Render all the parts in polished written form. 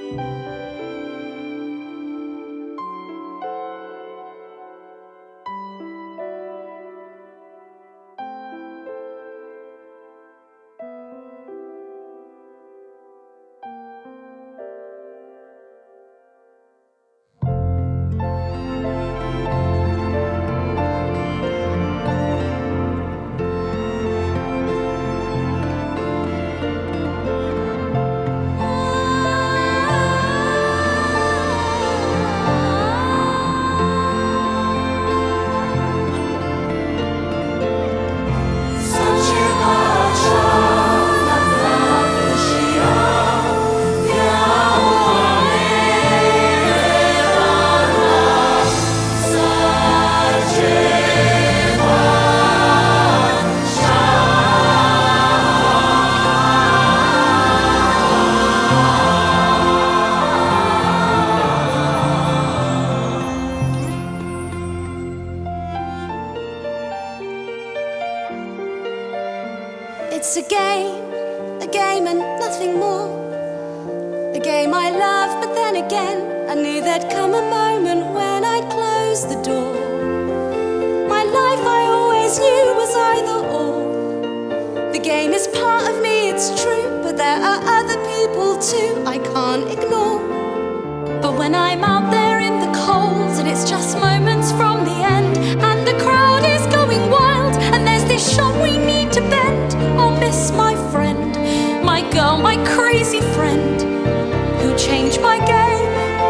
It's a game and nothing more. A game I love, but then again I knew there'd come a moment when I'd close the door. My life I always knew was either or. The game is part of me, it's true, but there are other people too I can't ignore. But when I'm out there in the cold and it's just moments from the end, and the crowd is going wild and there's this shot we need to bend, I'll miss my friend, my girl, my crazy friend who changed my game.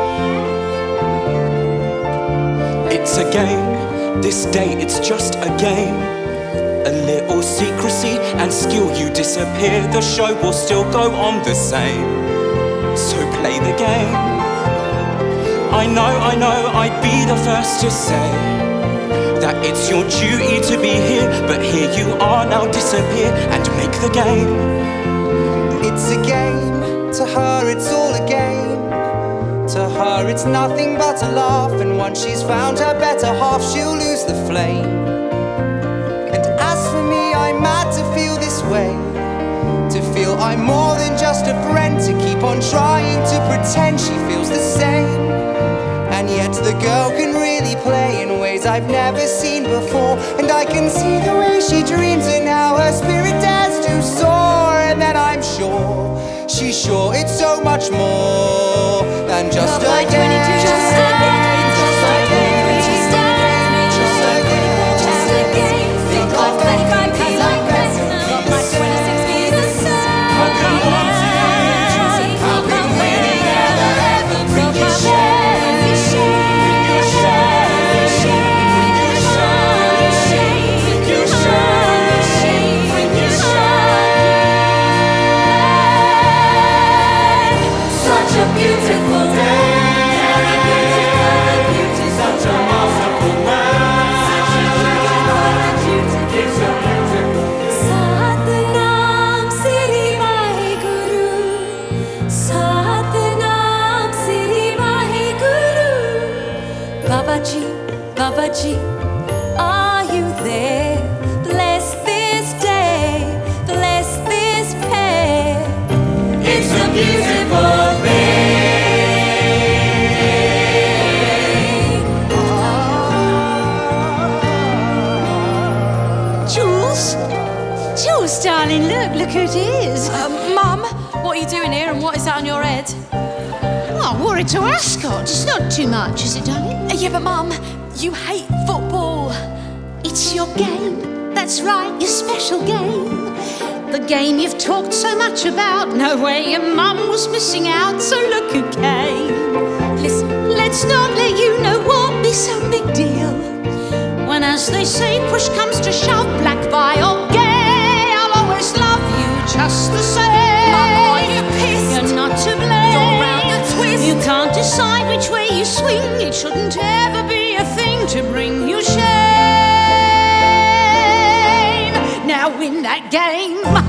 It's a game, this day it's just a game. A little secrecy and skill, you disappear, the show will still go on the same. So play the game. I know, I'd be the first to say that it's your duty to be here, but here you are now, disappear and make the game. It's a game, to her it's all a game. To her it's nothing but a laugh, and once she's found her better half, she'll lose the flame. And as for me, I'm mad to feel this way, to feel I'm more than just a friend, to keep on trying to pretend she feels the same. And yet the girl can really play in ways I've never seen before, and I can see the way she dreams and how her spirit dares to soar. And then I'm sure, she's sure it's so much more than just a game. Just a game, just a game, just a game, just a game, just a game. Think I've played my piece like president, but my 26 be the same. How can one teach? How can winning ever bring you shame? Beautiful day, such a masterful man. It's so beautiful. Satnam Sri Vaheguru, Satnam Sri Vaheguru. Babaji, are you there? Bless this day, bless this pair. It's a beautiful thing. Jules, darling, look who it is. Mum, what are you doing here and what is that on your head? Oh, I wore it to Ascot. It's not too much, is it, darling? Yeah, but Mum, you hate football. It's your game. That's right, your special game. The game you've talked so much about. No way your mum was missing out, so look who came. Listen, Let's not let you know what be some big deal. When, as they say, push comes to shove, black by or gay, I'll always love you just the same. Mum, are you pissed? You're not to blame. You're round the twist. You can't decide which way you swing. It shouldn't ever be a thing to bring you shame. Now win that game.